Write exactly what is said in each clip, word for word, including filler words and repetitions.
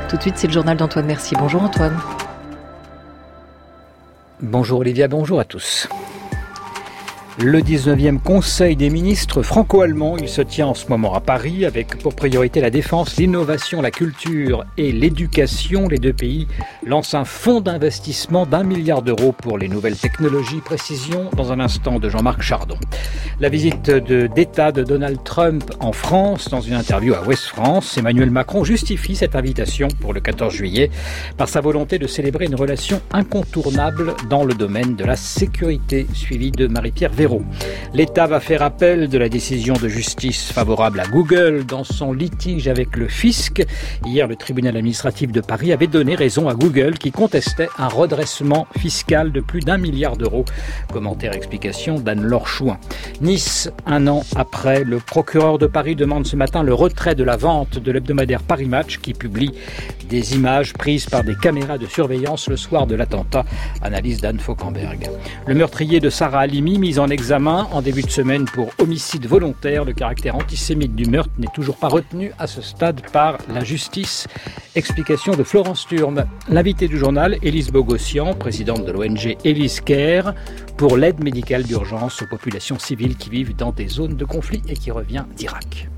Tout de suite, c'est le journal d'Antoine Mercier. Bonjour Antoine. Bonjour Olivia, bonjour à tous. Le dix-neuvième Conseil des ministres franco-allemand, il se tient en ce moment à Paris avec pour priorité la défense, l'innovation, la culture et l'éducation. Les deux pays lancent un fonds d'investissement d'un milliard d'euros pour les nouvelles technologies. Précision dans un instant de Jean-Marc Chardon. La visite de, d'État de Donald Trump en France, dans une interview à Ouest France, Emmanuel Macron justifie cette invitation pour le quatorze juillet par sa volonté de célébrer une relation incontournable dans le domaine de la sécurité, suivie de Marie-Pierre Véron. L'État va faire appel de la décision de justice favorable à Google dans son litige avec le fisc. Hier, le tribunal administratif de Paris avait donné raison à Google qui contestait un redressement fiscal de plus d'un milliard d'euros. Commentaire explication d'Anne-Laure Chouin. Nice, un an après, le procureur de Paris demande ce matin le retrait de la vente de l'hebdomadaire Paris Match qui publie des images prises par des caméras de surveillance le soir de l'attentat. Analyse d'Anne Fauquemberg. Le meurtrier de Sarah Halimi, mis en examen en début de semaine pour homicide volontaire. Le caractère antisémite du meurtre n'est toujours pas retenu à ce stade par la justice. Explication de Florence Turme. L'invité du journal, Élise Bogossian, présidente de l'O N G Élise Care, pour l'aide médicale d'urgence aux populations civiles qui vivent dans des zones de conflit et qui revient d'Irak.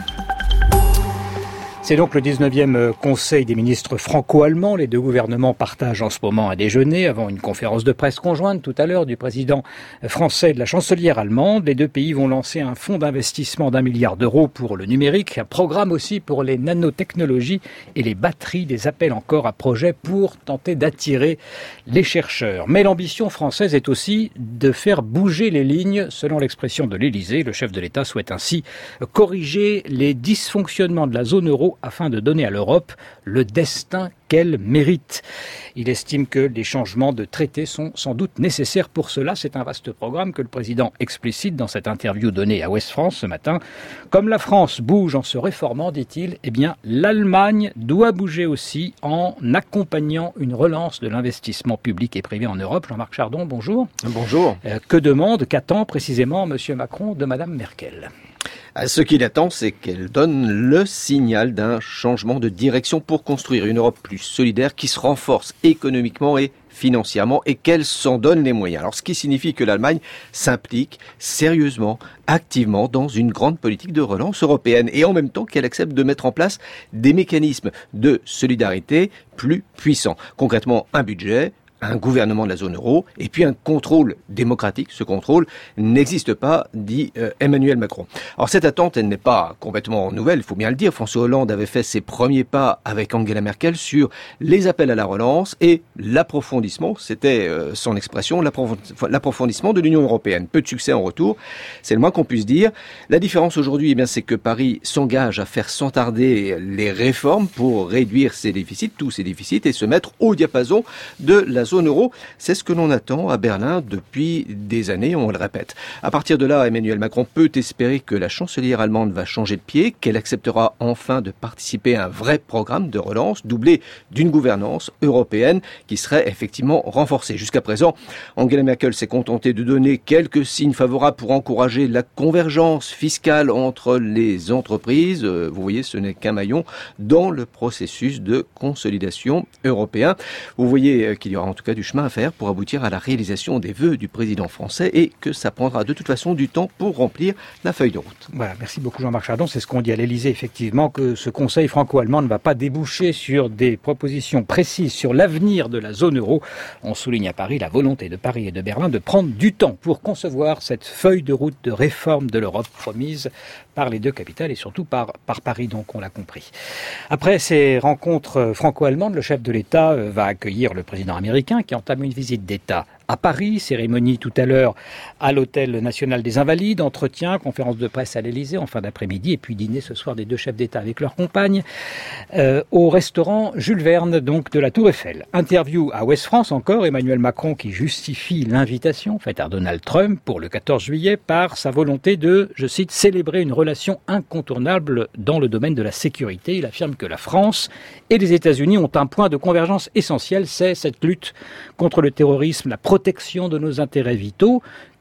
C'est donc le dix-neuvième Conseil des ministres franco-allemands. Les deux gouvernements partagent en ce moment un déjeuner avant une conférence de presse conjointe tout à l'heure du président français et de la chancelière allemande. Les deux pays vont lancer un fonds d'investissement d'un milliard d'euros pour le numérique, un programme aussi pour les nanotechnologies et les batteries, des appels encore à projets pour tenter d'attirer les chercheurs. Mais l'ambition française est aussi de faire bouger les lignes, selon l'expression de l'Élysée. Le chef de l'État souhaite ainsi corriger les dysfonctionnements de la zone euro afin de donner à l'Europe le destin qu'elle mérite. Il estime que les changements de traité sont sans doute nécessaires pour cela. C'est un vaste programme que le président explicite dans cette interview donnée à Ouest France ce matin. Comme la France bouge en se réformant, dit-il, eh bien l'Allemagne doit bouger aussi en accompagnant une relance de l'investissement public et privé en Europe. Jean-Marc Chardon, bonjour. Bonjour. Euh, que demande, qu'attend précisément M. Macron de Mme Merkel ? Ce qu'il attend, c'est qu'elle donne le signal d'un changement de direction pour construire une Europe plus solidaire qui se renforce économiquement et financièrement et qu'elle s'en donne les moyens. Alors, ce qui signifie que l'Allemagne s'implique sérieusement, activement dans une grande politique de relance européenne et en même temps qu'elle accepte de mettre en place des mécanismes de solidarité plus puissants. Concrètement, un budget, un gouvernement de la zone euro et puis un contrôle démocratique. Ce contrôle n'existe pas, dit euh, Emmanuel Macron. Alors cette attente, elle n'est pas complètement nouvelle, il faut bien le dire. François Hollande avait fait ses premiers pas avec Angela Merkel sur les appels à la relance et l'approfondissement, c'était euh, son expression, l'approfondissement de l'Union européenne. Peu de succès en retour, c'est le moins qu'on puisse dire. La différence aujourd'hui, eh bien, c'est que Paris s'engage à faire sans tarder les réformes pour réduire ses déficits, tous ses déficits, et se mettre au diapason de la zone euro. C'est ce que l'on attend à Berlin depuis des années, on le répète. À partir de là, Emmanuel Macron peut espérer que la chancelière allemande va changer de pied, qu'elle acceptera enfin de participer à un vrai programme de relance, doublé d'une gouvernance européenne qui serait effectivement renforcée. Jusqu'à présent, Angela Merkel s'est contentée de donner quelques signes favorables pour encourager la convergence fiscale entre les entreprises. Vous voyez, ce n'est qu'un maillon dans le processus de consolidation européen. Vous voyez qu'il y aura en tout cas du chemin à faire pour aboutir à la réalisation des vœux du président français et que ça prendra de toute façon du temps pour remplir la feuille de route. Voilà, merci beaucoup Jean-Marc Chardon. C'est ce qu'on dit à l'Élysée, effectivement, que ce conseil franco-allemand ne va pas déboucher sur des propositions précises sur l'avenir de la zone euro. On souligne à Paris la volonté de Paris et de Berlin de prendre du temps pour concevoir cette feuille de route de réforme de l'Europe promise par les deux capitales et surtout par, par Paris, donc on l'a compris. Après ces rencontres franco-allemandes, le chef de l'État va accueillir le président américain qui entame une visite d'État à Paris, cérémonie tout à l'heure à l'Hôtel National des Invalides, entretien, conférence de presse à l'Élysée en fin d'après-midi et puis dîner ce soir des deux chefs d'État avec leurs compagnes euh, au restaurant Jules Verne, donc de la Tour Eiffel. Interview à Ouest France encore, Emmanuel Macron qui justifie l'invitation faite à Donald Trump pour le quatorze juillet par sa volonté de, je cite, célébrer une relation incontournable dans le domaine de la sécurité. Il affirme que la France et les États-Unis ont un point de convergence essentiel, c'est cette lutte contre le terrorisme, la protection de nos intérêts vitaux,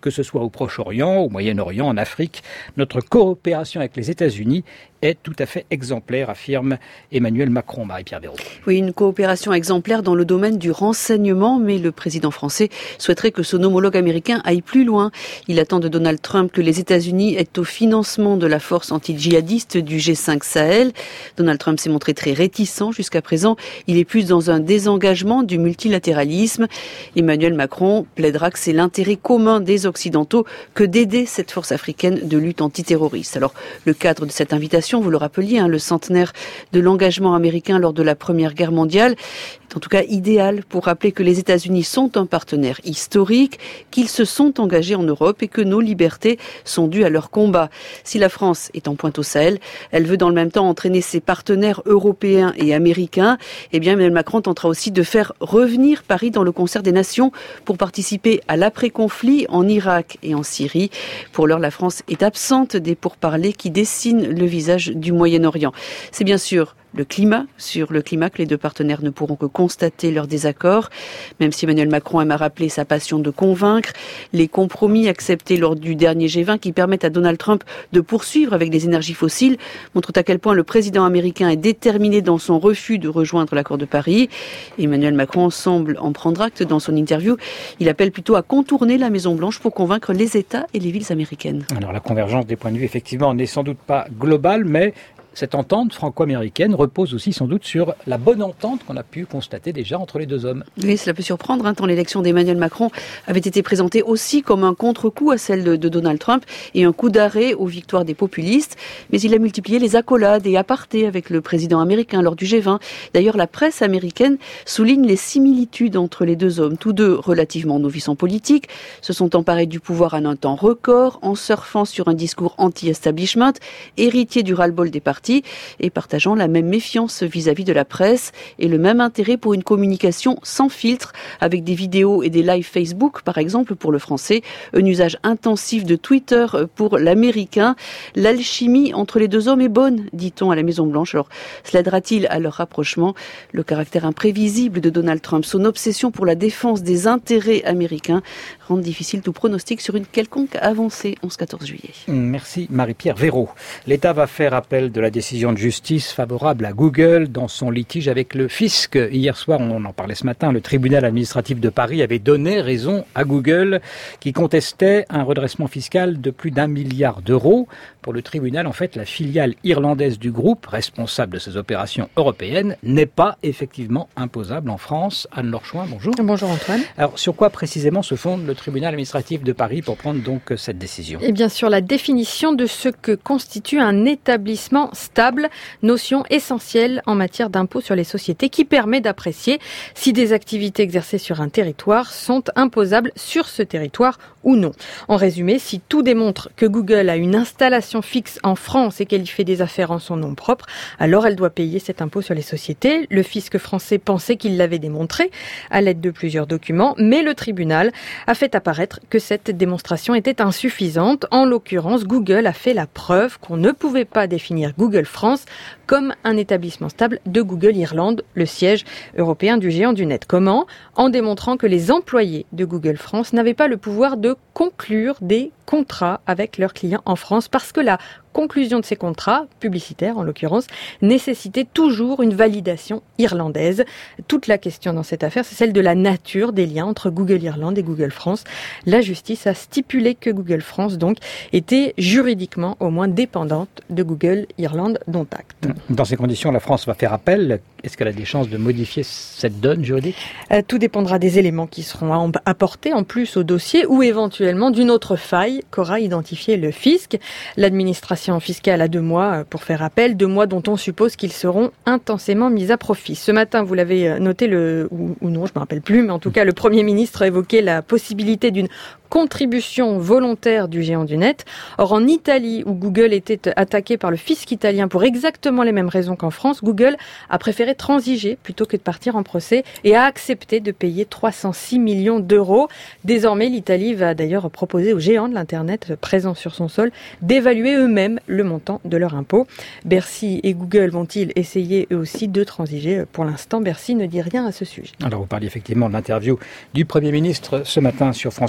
que ce soit au Proche-Orient, au Moyen-Orient, en Afrique. Notre coopération avec les États-Unis est tout à fait exemplaire, affirme Emmanuel Macron. Marie-Pierre Véraud. Oui, une coopération exemplaire dans le domaine du renseignement, mais le président français souhaiterait que son homologue américain aille plus loin. Il attend de Donald Trump que les États-Unis aident au financement de la force anti-djihadiste du G cinq Sahel. Donald Trump s'est montré très réticent jusqu'à présent. Il est plus dans un désengagement du multilatéralisme. Emmanuel Macron plaidera que c'est l'intérêt commun des Occidentaux que d'aider cette force africaine de lutte antiterroriste. Alors, le cadre de cette invitation, vous le rappeliez, hein, le centenaire de l'engagement américain lors de la Première Guerre mondiale, est en tout cas idéal pour rappeler que les États-Unis sont un partenaire historique, qu'ils se sont engagés en Europe et que nos libertés sont dues à leur combat. Si la France est en pointe au Sahel, elle veut dans le même temps entraîner ses partenaires européens et américains. Eh bien, Emmanuel Macron tentera aussi de faire revenir Paris dans le concert des nations pour participer à l'après-conflit en Irak et en Syrie. Pour l'heure, la France est absente des pourparlers qui dessinent le visage du Moyen-Orient. C'est bien sûr le climat, sur le climat que les deux partenaires ne pourront que constater leur désaccord, même si Emmanuel Macron aime à rappeler sa passion de convaincre. Les compromis acceptés lors du dernier G vingt qui permettent à Donald Trump de poursuivre avec des énergies fossiles montrent à quel point le président américain est déterminé dans son refus de rejoindre l'accord de Paris. Emmanuel Macron semble en prendre acte dans son interview. Il appelle plutôt à contourner la Maison-Blanche pour convaincre les États et les villes américaines. Alors la convergence des points de vue, effectivement, n'est sans doute pas globale, mais cette entente franco-américaine repose aussi sans doute sur la bonne entente qu'on a pu constater déjà entre les deux hommes. Oui, cela peut surprendre, hein, tant l'élection d'Emmanuel Macron avait été présentée aussi comme un contre-coup à celle de, de Donald Trump et un coup d'arrêt aux victoires des populistes. Mais il a multiplié les accolades et apartés avec le président américain lors du G vingt. D'ailleurs, la presse américaine souligne les similitudes entre les deux hommes. Tous deux relativement novices en politique, se sont emparés du pouvoir en un temps record, en surfant sur un discours anti-establishment, héritier du ras-le-bol des partis, et partageant la même méfiance vis-à-vis de la presse et le même intérêt pour une communication sans filtre, avec des vidéos et des lives Facebook, par exemple, pour le français, un usage intensif de Twitter pour l'américain. L'alchimie entre les deux hommes est bonne, dit-on à la Maison-Blanche. Alors, cela aidera-t-il à leur rapprochement? Le caractère imprévisible de Donald Trump, son obsession pour la défense des intérêts américains, rendent difficile tout pronostic sur une quelconque avancée onze quatorze juillet. Merci Marie-Pierre Véraud. L'État va faire appel de la décision de justice favorable à Google dans son litige avec le fisc. Hier soir, on en parlait ce matin, le tribunal administratif de Paris avait donné raison à Google qui contestait un redressement fiscal de plus d'un milliard d'euros. Pour le tribunal, en fait, la filiale irlandaise du groupe, responsable de ces opérations européennes, n'est pas effectivement imposable en France. Anne-Laure Chouin, bonjour. Bonjour Antoine. Alors, sur quoi précisément se fonde le tribunal administratif de Paris pour prendre donc cette décision? Eh bien, sur la définition de ce que constitue un établissement stable, notion essentielle en matière d'impôt sur les sociétés qui permet d'apprécier si des activités exercées sur un territoire sont imposables sur ce territoire ou non. En résumé, si tout démontre que Google a une installation fixe en France et qu'elle y fait des affaires en son nom propre, alors elle doit payer cet impôt sur les sociétés. Le fisc français pensait qu'il l'avait démontré à l'aide de plusieurs documents, mais le tribunal a fait apparaître que cette démonstration était insuffisante. En l'occurrence, Google a fait la preuve qu'on ne pouvait pas définir Google France comme un établissement stable de Google Irlande, le siège européen du géant du net. Comment? En démontrant que les employés de Google France n'avaient pas le pouvoir de conclure des contrats avec leurs clients en France parce que la conclusion de ces contrats, publicitaires en l'occurrence, nécessitait toujours une validation irlandaise. Toute la question dans cette affaire, c'est celle de la nature des liens entre Google Irlande et Google France. La justice a stipulé que Google France, donc, était juridiquement au moins dépendante de Google Irlande, dont acte. Dans ces conditions, la France va faire appel. Est-ce qu'elle a des chances de modifier cette donne juridique? euh, Tout dépendra des éléments qui seront apportés en plus au dossier ou éventuellement d'une autre faille qu'aura identifié le fisc. L'administration fiscale a deux mois pour faire appel, deux mois dont on suppose qu'ils seront intensément mis à profit. Ce matin, vous l'avez noté, le, ou, ou non, je ne me rappelle plus, mais en tout cas, le Premier ministre a évoqué la possibilité d'une contribution volontaire du géant du net. Or, en Italie, où Google était attaqué par le fisc italien pour exactement les mêmes raisons qu'en France, Google a préféré transiger plutôt que de partir en procès et a accepté de payer trois cent six millions d'euros. Désormais, l'Italie va d'ailleurs proposer aux géants de l'Internet présents sur son sol d'évaluer eux-mêmes le montant de leur impôt. Bercy et Google vont-ils essayer eux aussi de transiger? Pour l'instant, Bercy ne dit rien à ce sujet. Alors, vous parliez effectivement de l'interview du Premier ministre ce matin sur France Culture.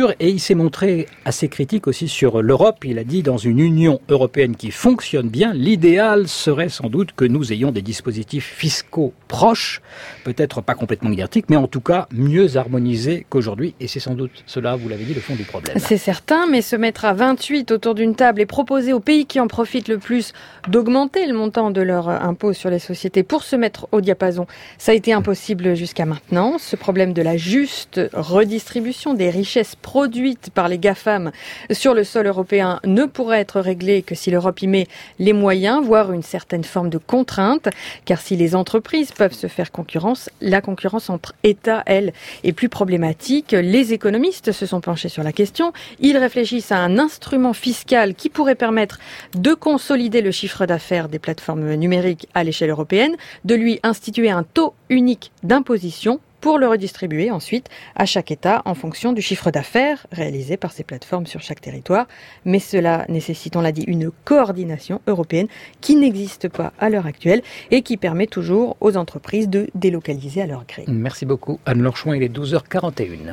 sûr, et il s'est montré assez critique aussi sur l'Europe. Il a dit, dans une Union européenne qui fonctionne bien, l'idéal serait sans doute que nous ayons des dispositifs fiscaux proches, peut-être pas complètement identiques, mais en tout cas mieux harmonisés qu'aujourd'hui. Et c'est sans doute cela, vous l'avez dit, le fond du problème. C'est certain, mais se mettre à vingt-huit autour d'une table et proposer aux pays qui en profitent le plus d'augmenter le montant de leur impôt sur les sociétés pour se mettre au diapason, ça a été impossible jusqu'à maintenant. Ce problème de la juste redistribution des richesses produites par les GAFAM sur le sol européen ne pourrait être réglé que si l'Europe y met les moyens, voire une certaine forme de contrainte, car si les entreprises peuvent se faire concurrence, la concurrence entre États, elle, est plus problématique. Les économistes se sont penchés sur la question. Ils réfléchissent à un instrument fiscal qui pourrait permettre de consolider le chiffre d'affaires des plateformes numériques à l'échelle européenne, de lui instituer un taux unique d'imposition pour le redistribuer ensuite à chaque État en fonction du chiffre d'affaires réalisé par ces plateformes sur chaque territoire. Mais cela nécessite, on l'a dit, une coordination européenne qui n'existe pas à l'heure actuelle et qui permet toujours aux entreprises de délocaliser à leur gré. Merci beaucoup Anne-Laure Chouin, il est douze heures quarante et une.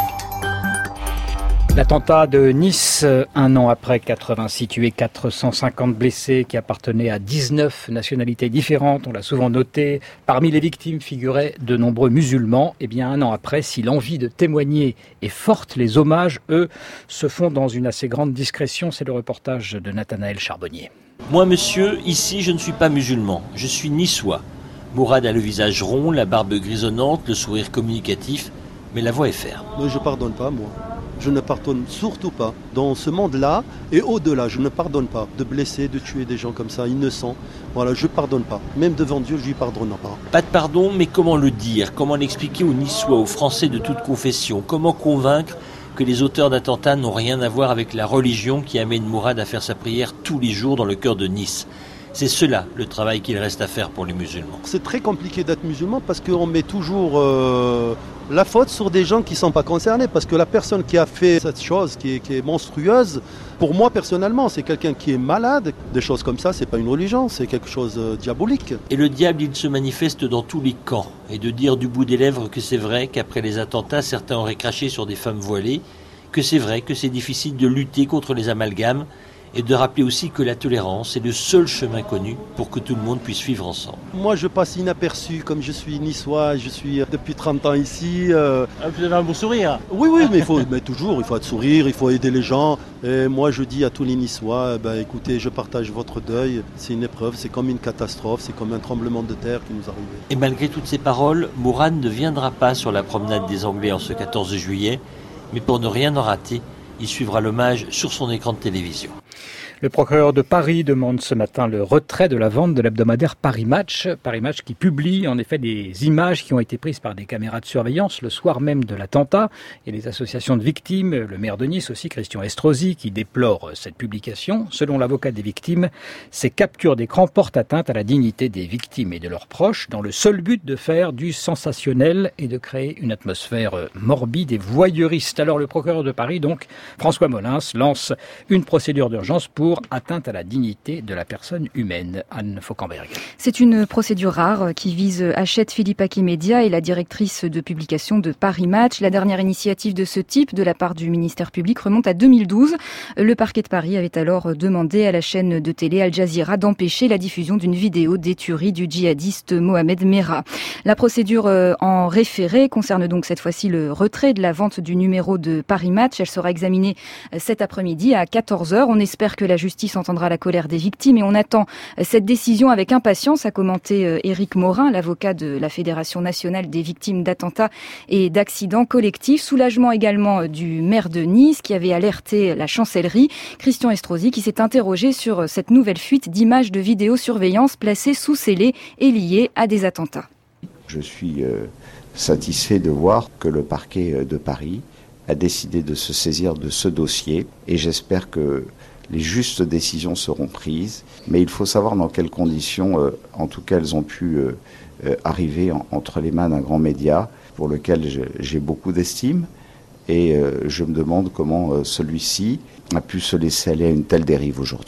L'attentat de Nice, un an après, quatre-vingts tués, quatre cent cinquante blessés qui appartenaient à dix-neuf nationalités différentes, on l'a souvent noté. Parmi les victimes figuraient de nombreux musulmans. Eh bien, un an après, si l'envie de témoigner est forte, les hommages, eux, se font dans une assez grande discrétion. C'est le reportage de Nathanaël Charbonnier. Moi, monsieur, ici, je ne suis pas musulman, je suis niçois. Mourad a le visage rond, la barbe grisonnante, le sourire communicatif, mais la voix est ferme. Moi, je pardonne pas, moi. Je ne pardonne surtout pas. Dans ce monde-là et au-delà, je ne pardonne pas de blesser, de tuer des gens comme ça, innocents. Voilà, je ne pardonne pas. Même devant Dieu, je lui pardonne pas. Pas de pardon, mais comment le dire? Comment l'expliquer aux Niçois, aux Français de toute confession? Comment convaincre que les auteurs d'attentats n'ont rien à voir avec la religion qui amène Mourad à faire sa prière tous les jours dans le cœur de Nice? C'est cela le travail qu'il reste à faire pour les musulmans. C'est très compliqué d'être musulman parce qu'on met toujours euh, la faute sur des gens qui ne sont pas concernés. Parce que la personne qui a fait cette chose qui est, qui est monstrueuse, pour moi personnellement, c'est quelqu'un qui est malade. Des choses comme ça, c'est pas une religion, c'est quelque chose de diabolique. Et le diable, il se manifeste dans tous les camps. Et de dire du bout des lèvres que c'est vrai qu'après les attentats, certains auraient craché sur des femmes voilées, que c'est vrai que c'est difficile de lutter contre les amalgames, et de rappeler aussi que la tolérance est le seul chemin connu pour que tout le monde puisse vivre ensemble. Moi, je passe inaperçu, comme je suis niçois, je suis depuis trente ans ici. Euh... Ah, vous avez un beau sourire. Oui, oui, mais, il faut, mais toujours, il faut être sourire, il faut aider les gens. Et moi, je dis à tous les Niçois, ben, écoutez, je partage votre deuil, c'est une épreuve, c'est comme une catastrophe, c'est comme un tremblement de terre qui nous arrive. Et malgré toutes ces paroles, Mourad ne viendra pas sur la promenade des Anglais en ce quatorze juillet, mais pour ne rien en rater, il suivra l'hommage sur son écran de télévision. Le procureur de Paris demande ce matin le retrait de la vente de l'hebdomadaire Paris Match. Paris Match qui publie en effet des images qui ont été prises par des caméras de surveillance le soir même de l'attentat. Et les associations de victimes, le maire de Nice aussi, Christian Estrosi, qui déplore cette publication. Selon l'avocat des victimes, ces captures d'écran portent atteinte à la dignité des victimes et de leurs proches dans le seul but de faire du sensationnel et de créer une atmosphère morbide et voyeuriste. Alors le procureur de Paris, donc, François Molins, lance une procédure d'urgence pour atteinte à la dignité de la personne humaine. Anne Fauquemberg. C'est une procédure rare qui vise Hachette Philippaki Media et la directrice de publication de Paris Match. La dernière initiative de ce type de la part du ministère public remonte à deux mille douze. Le parquet de Paris avait alors demandé à la chaîne de télé Al Jazeera d'empêcher la diffusion d'une vidéo des tueries du djihadiste Mohamed Merah. La procédure en référé concerne donc cette fois-ci le retrait de la vente du numéro de Paris Match. Elle sera examinée cet après-midi à quatorze heures. On espère que la justice entendra la colère des victimes et on attend cette décision avec impatience, a commenté Éric Morin, l'avocat de la Fédération nationale des victimes d'attentats et d'accidents collectifs. Soulagement également du maire de Nice qui avait alerté la chancellerie, Christian Estrosi, qui s'est interrogé sur cette nouvelle fuite d'images de vidéosurveillance placées sous scellé et liées à des attentats. Je suis euh, satisfait de voir que le parquet de Paris a décidé de se saisir de ce dossier et j'espère que les justes décisions seront prises, mais il faut savoir dans quelles conditions, euh, en tout cas, elles ont pu euh, euh, arriver en, entre les mains d'un grand média pour lequel je, j'ai beaucoup d'estime, et euh, je me demande comment euh, celui-ci a pu se laisser aller à une telle dérive aujourd'hui.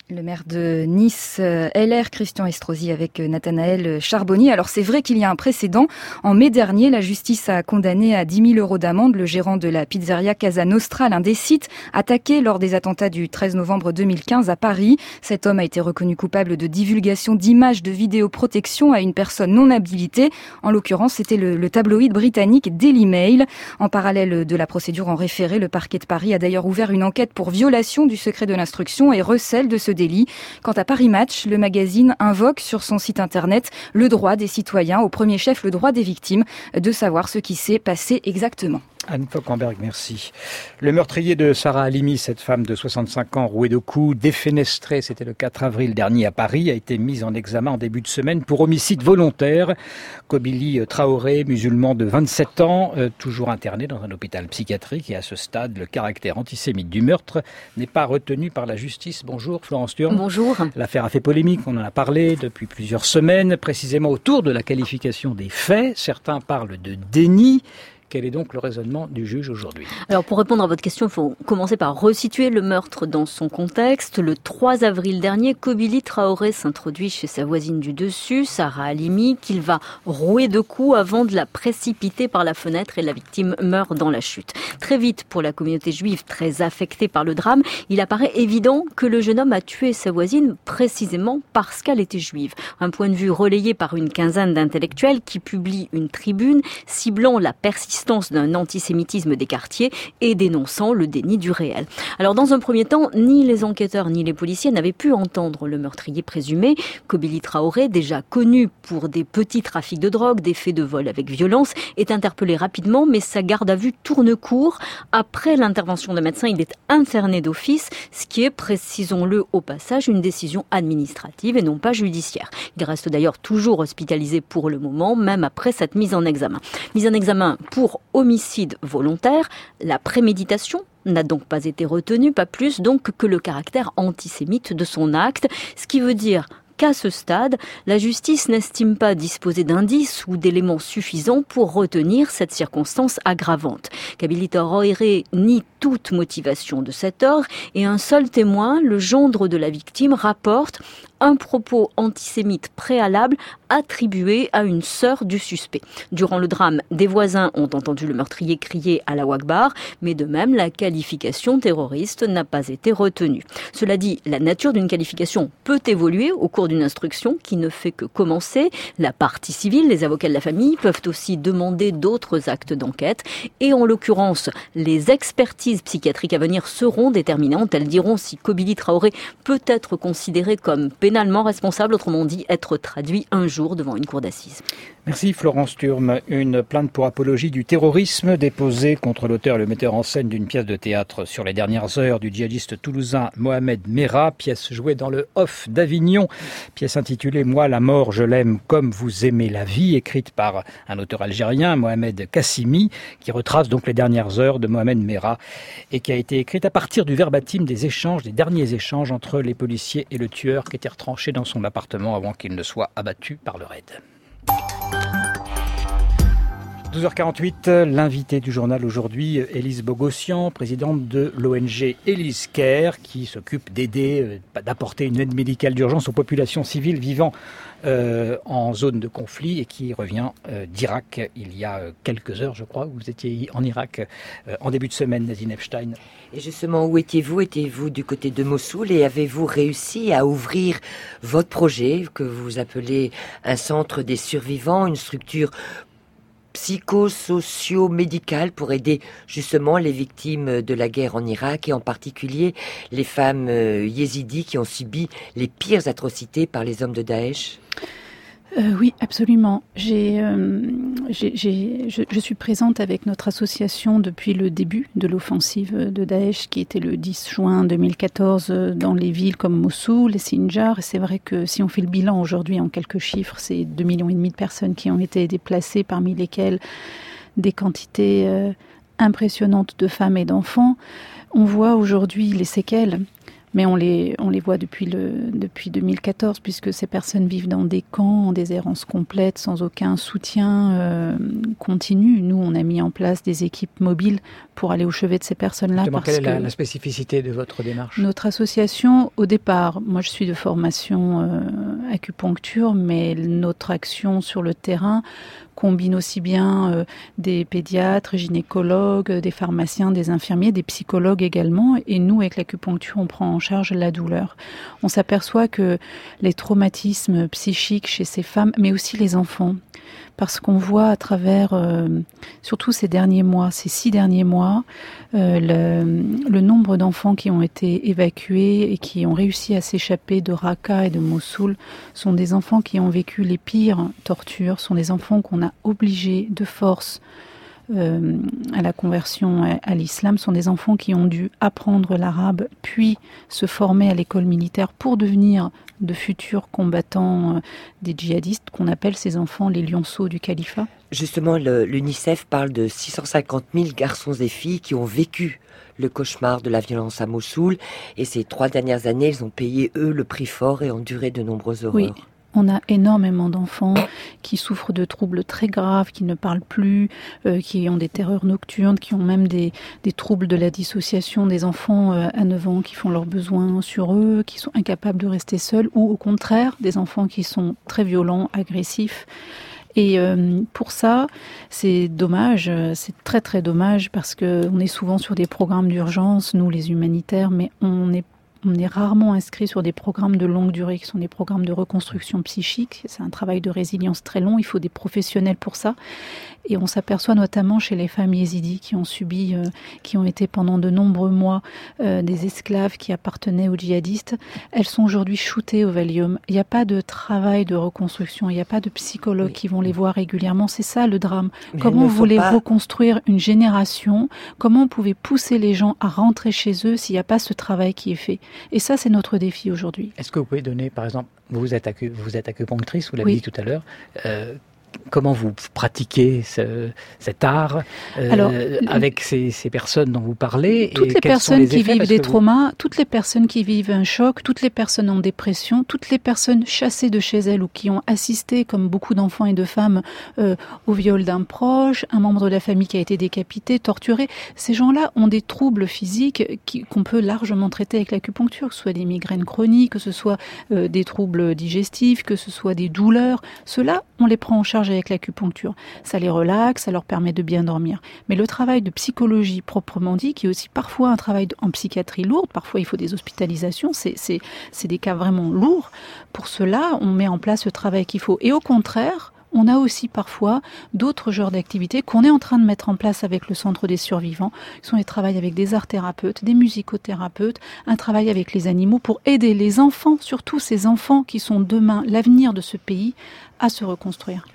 Le maire de Nice, L R, Christian Estrosi, avec Nathanaël Charbonnier. Alors c'est vrai qu'il y a un précédent. En mai dernier, la justice a condamné à dix mille euros d'amende le gérant de la pizzeria Casa Nostra, l'un des sites attaqués lors des attentats du treize novembre deux mille quinze à Paris. Cet homme a été reconnu coupable de divulgation d'images de vidéoprotection à une personne non habilitée. En l'occurrence, c'était le, le tabloïd britannique Daily Mail. En parallèle de la procédure en référé, le parquet de Paris a d'ailleurs ouvert une enquête pour violation du secret de l'instruction et recel de ce délit. Quant à Paris Match, le magazine invoque sur son site internet le droit des citoyens, au premier chef le droit des victimes, de savoir ce qui s'est passé exactement. Anne Fauquemberg, merci. Le meurtrier de Sarah Halimi, cette femme de soixante-cinq ans, rouée de coups, défenestrée, c'était le quatre avril dernier à Paris, a été mise en examen en début de semaine pour homicide volontaire. Kobili Traoré, musulman de vingt-sept ans, euh, toujours interné dans un hôpital psychiatrique, et à ce stade, le caractère antisémite du meurtre n'est pas retenu par la justice. Bonjour Florence Turme. Bonjour. L'affaire a fait polémique, on en a parlé depuis plusieurs semaines, précisément autour de la qualification des faits. Certains parlent de déni. Quel est donc le raisonnement du juge aujourd'hui ? Alors pour répondre à votre question, il faut commencer par resituer le meurtre dans son contexte. Le trois avril dernier, Kobili Traoré s'introduit chez sa voisine du dessus, Sarah Halimi, qu'il va rouer de coups avant de la précipiter par la fenêtre et la victime meurt dans la chute. Très vite, pour la communauté juive très affectée par le drame, il apparaît évident que le jeune homme a tué sa voisine précisément parce qu'elle était juive. Un point de vue relayé par une quinzaine d'intellectuels qui publient une tribune ciblant la persistance d'un antisémitisme des quartiers et dénonçant le déni du réel. Alors dans un premier temps, ni les enquêteurs ni les policiers n'avaient pu entendre le meurtrier présumé. Kobili Traoré, déjà connu pour des petits trafics de drogue, des faits de vol avec violence, est interpellé rapidement, mais sa garde à vue tourne court. Après l'intervention d'un médecin, il est interné d'office, ce qui est, précisons-le au passage, une décision administrative et non pas judiciaire. Il reste d'ailleurs toujours hospitalisé pour le moment, même après cette mise en examen. Mise en examen pour homicide volontaire, la préméditation n'a donc pas été retenue, pas plus donc que le caractère antisémite de son acte, ce qui veut dire qu'à ce stade, la justice n'estime pas disposer d'indices ou d'éléments suffisants pour retenir cette circonstance aggravante. Kobili Traoré nie toute motivation de cet ordre et un seul témoin, le gendre de la victime, rapporte un propos antisémite préalable attribué à une sœur du suspect. Durant le drame, des voisins ont entendu le meurtrier crier « Allahu Akbar », mais de même, la qualification terroriste n'a pas été retenue. Cela dit, la nature d'une qualification peut évoluer au cours d'une instruction qui ne fait que commencer. La partie civile, les avocats de la famille, peuvent aussi demander d'autres actes d'enquête. Et en l'occurrence, les expertises psychiatriques à venir seront déterminantes. Elles diront si Kobili Traoré peut être considéré comme pénalement responsable, autrement dit être traduit un jour devant une cour d'assises. Merci Florence Turme. Une plainte pour apologie du terrorisme déposée contre l'auteur et le metteur en scène d'une pièce de théâtre sur les dernières heures du djihadiste toulousain Mohamed Merah, pièce jouée dans le Off d'Avignon, pièce intitulée « Moi la mort, je l'aime comme vous aimez la vie », écrite par un auteur algérien, Mohamed Kassimi, qui retrace donc les dernières heures de Mohamed Merah et qui a été écrite à partir du verbatim des échanges, des derniers échanges entre les policiers et le tueur qui était retranché dans son appartement avant qu'il ne soit abattu par le raid. douze heures quarante-huit, l'invité du journal aujourd'hui, Élise Bogossian, présidente de l'O N G Élise Care, qui s'occupe d'aider, d'apporter une aide médicale d'urgence aux populations civiles vivant euh, en zone de conflit et qui revient euh, d'Irak il y a quelques heures, je crois. Vous étiez en Irak euh, en début de semaine, Nadine Epstein. Et justement, où étiez-vous ? Étiez-vous du côté de Mossoul et avez-vous réussi à ouvrir votre projet que vous appelez un centre des survivants, une structure psychosocio-médicale pour aider justement les victimes de la guerre en Irak et en particulier les femmes yézidis qui ont subi les pires atrocités par les hommes de Daesh ? Euh, oui, absolument. J'ai, euh, j'ai, j'ai, je, je suis présente avec notre association depuis le début de l'offensive de Daesh, qui était le dix juin deux mille quatorze dans les villes comme Mossoul et Sinjar. Et c'est vrai que si on fait le bilan aujourd'hui en quelques chiffres, c'est deux millions et demi de personnes qui ont été déplacées, parmi lesquelles des quantités euh, impressionnantes de femmes et d'enfants. On voit aujourd'hui les séquelles. mais on les, on les voit depuis, le, depuis deux mille quatorze, puisque ces personnes vivent dans des camps, en déshérence complète, sans aucun soutien euh, continu. Nous, on a mis en place des équipes mobiles pour aller au chevet de ces personnes-là. Justement, parce quelle est la, que la spécificité de votre démarche ? Notre association, au départ, moi je suis de formation euh, acupuncture, mais notre action sur le terrain combine aussi bien euh, des pédiatres, gynécologues, des pharmaciens, des infirmiers, des psychologues également. Et nous, avec l'acupuncture, on prend en charge la douleur. On s'aperçoit que les traumatismes psychiques chez ces femmes, mais aussi les enfants, parce qu'on voit à travers, euh, surtout ces derniers mois, ces six derniers mois, euh, le, le nombre d'enfants qui ont été évacués et qui ont réussi à s'échapper de Raqqa et de Mossoul sont des enfants qui ont vécu les pires tortures, sont des enfants qu'on a obligés de force euh, à la conversion à, à l'islam, sont des enfants qui ont dû apprendre l'arabe, puis se former à l'école militaire pour devenir de futurs combattants euh, des djihadistes, qu'on appelle ces enfants les lionceaux du califat. Justement, le, l'UNICEF parle de six cent cinquante mille garçons et filles qui ont vécu le cauchemar de la violence à Mossoul. Et ces trois dernières années, ils ont payé, eux, le prix fort et enduré de nombreuses horreurs. Oui. On a énormément d'enfants qui souffrent de troubles très graves, qui ne parlent plus, euh, qui ont des terreurs nocturnes, qui ont même des, des troubles de la dissociation, des enfants euh, à neuf ans qui font leurs besoins sur eux, qui sont incapables de rester seuls, ou au contraire, des enfants qui sont très violents, agressifs. Et euh, pour ça, c'est dommage, c'est très très dommage, parce qu'on est souvent sur des programmes d'urgence, nous les humanitaires, mais on est On est rarement inscrit sur des programmes de longue durée qui sont des programmes de reconstruction psychique. C'est un travail de résilience très long, il faut des professionnels pour ça. Et on s'aperçoit notamment chez les femmes yézidis qui ont subi, euh, qui ont été pendant de nombreux mois euh, des esclaves qui appartenaient aux djihadistes. Elles sont aujourd'hui shootées au Valium. Il n'y a pas de travail de reconstruction, il n'y a pas de psychologues oui. qui vont les voir régulièrement. C'est ça le drame. Mais comment vous voulez pas... reconstruire une génération ? Comment vous pouvez pousser les gens à rentrer chez eux s'il n'y a pas ce travail qui est fait ? Et ça, c'est notre défi aujourd'hui. Est-ce que vous pouvez donner, par exemple, vous êtes, acu- vous êtes acupunctrice, vous l'avez oui. dit tout à l'heure, euh, comment vous pratiquez ce, cet art euh, Alors, avec ces, ces personnes dont vous parlez? Toutes et les personnes les qui effets, vivent des vous... traumas, toutes les personnes qui vivent un choc, toutes les personnes en dépression, toutes les personnes chassées de chez elles ou qui ont assisté, comme beaucoup d'enfants et de femmes, euh, au viol d'un proche, un membre de la famille qui a été décapité, torturé, ces gens-là ont des troubles physiques qui, qu'on peut largement traiter avec l'acupuncture, que ce soit des migraines chroniques, que ce soit euh, des troubles digestifs, que ce soit des douleurs. Ceux-là, on les prend en charge avec l'acupuncture. Ça les relaxe, ça leur permet de bien dormir. Mais le travail de psychologie proprement dit, qui est aussi parfois un travail en psychiatrie lourde, parfois il faut des hospitalisations, c'est, c'est, c'est des cas vraiment lourds. Pour cela, on met en place le travail qu'il faut. Et au contraire, on a aussi parfois d'autres genres d'activités qu'on est en train de mettre en place avec le Centre des survivants, qui sont des travails avec des art-thérapeutes, des musicothérapeutes, un travail avec les animaux pour aider les enfants, surtout ces enfants qui sont demain l'avenir de ce pays, à se reconstruire.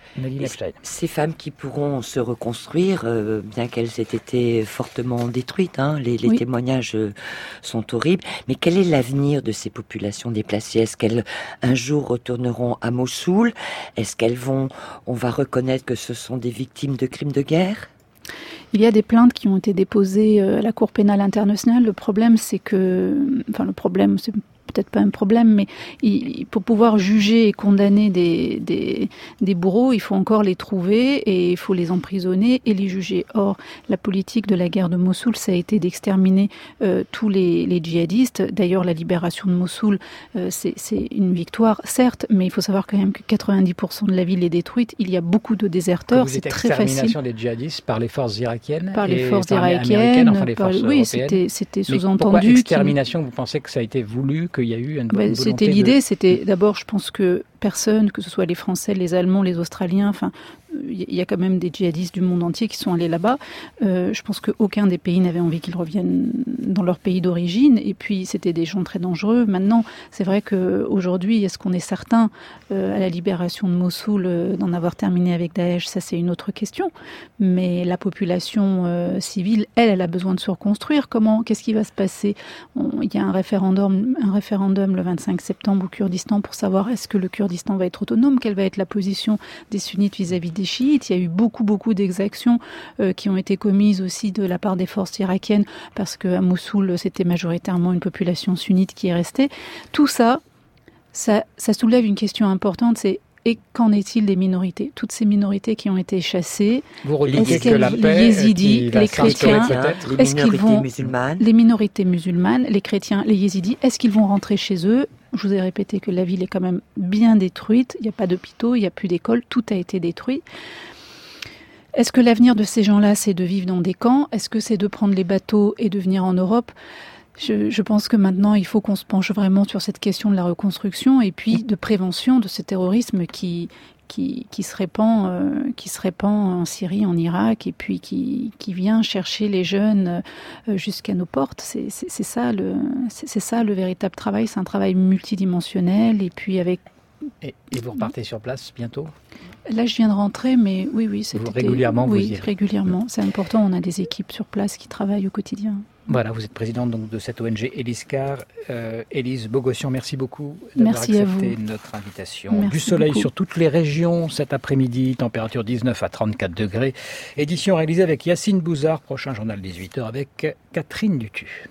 Ces femmes qui pourront se reconstruire, euh, bien qu'elles aient été fortement détruites, hein, les, les oui. témoignages euh, sont horribles, mais quel est l'avenir de ces populations déplacées ? Est-ce qu'elles un jour retourneront à Mossoul ? Est-ce qu'elles vont, on va reconnaître que ce sont des victimes de crimes de guerre ? Il y a des plaintes qui ont été déposées à la Cour pénale internationale. Le problème, c'est que, enfin le problème, c'est peut-être pas un problème, mais il, pour pouvoir juger et condamner des, des, des bourreaux, il faut encore les trouver et il faut les emprisonner et les juger. Or, la politique de la guerre de Mossoul, ça a été d'exterminer euh, tous les, les djihadistes. D'ailleurs, la libération de Mossoul, euh, c'est, c'est une victoire, certes, mais il faut savoir quand même que quatre-vingt-dix pour cent de la ville est détruite. Il y a beaucoup de déserteurs, c'est très facile. Extermination des djihadistes par les forces irakiennes Par les et forces par irakiennes, enfin les forces par, oui, européennes. c'était, c'était sous-entendu. Mais pourquoi extermination, vous pensez que ça a été voulu, qu'il y a eu une ben, C'était l'idée, de... c'était d'abord, je pense que personne, que ce soit les Français, les Allemands, les Australiens, enfin, il y a quand même des djihadistes du monde entier qui sont allés là-bas. Euh, je pense qu'aucun des pays n'avait envie qu'ils reviennent dans leur pays d'origine. Et puis, c'était des gens très dangereux. Maintenant, c'est vrai qu'aujourd'hui, est-ce qu'on est certain, euh, à la libération de Mossoul, euh, d'en avoir terminé avec Daesh ? Ça, c'est une autre question. Mais la population euh, civile, elle, elle a besoin de se reconstruire. Comment ? Qu'est-ce qui va se passer ? On, il y a un référendum, un référendum le vingt-cinq septembre au Kurdistan pour savoir est-ce que le Kurdistan Kurdistan va être autonome, quelle va être la position des sunnites vis-à-vis des chiites. Il y a eu beaucoup, beaucoup d'exactions euh, qui ont été commises aussi de la part des forces irakiennes, parce qu'à Mossoul, c'était majoritairement une population sunnite qui est restée. Tout ça, ça, ça soulève une question importante, c'est et qu'en est-il des minorités? Toutes ces minorités qui ont été chassées, vous reliez que la paix, les yézidis, les chrétiens, les est-ce qu'ils vont, musulmanes. les minorités musulmanes, les chrétiens, les yézidis, est-ce qu'ils vont rentrer chez eux? Je vous ai répété que la ville est quand même bien détruite, il n'y a pas d'hôpitaux, il n'y a plus d'écoles, tout a été détruit. Est-ce que l'avenir de ces gens-là, c'est de vivre dans des camps? Est-ce que c'est de prendre les bateaux et de venir en Europe? Je, je pense que maintenant, il faut qu'on se penche vraiment sur cette question de la reconstruction et puis de prévention de ce terrorisme qui, qui, qui, se, répand, euh, qui se répand en Syrie, en Irak, et puis qui, qui vient chercher les jeunes euh, jusqu'à nos portes. C'est, c'est, c'est, ça le, c'est, c'est ça le véritable travail. C'est un travail multidimensionnel, et puis avec... Et, et vous repartez sur place bientôt? Là, je viens de rentrer, mais oui, oui, c'était... Vous, régulièrement, oui, vous y régulièrement. C'est important, on a des équipes sur place qui travaillent au quotidien. Voilà, vous êtes présidente donc, de cette O N G Eliscar. Euh, Élise Bogossian, merci beaucoup d'avoir merci accepté notre invitation. Merci du soleil beaucoup. sur toutes les régions cet après-midi, température dix-neuf à trente-quatre degrés. Édition réalisée avec Yacine Bouzard, prochain journal dix-huit heures avec Catherine Dutu.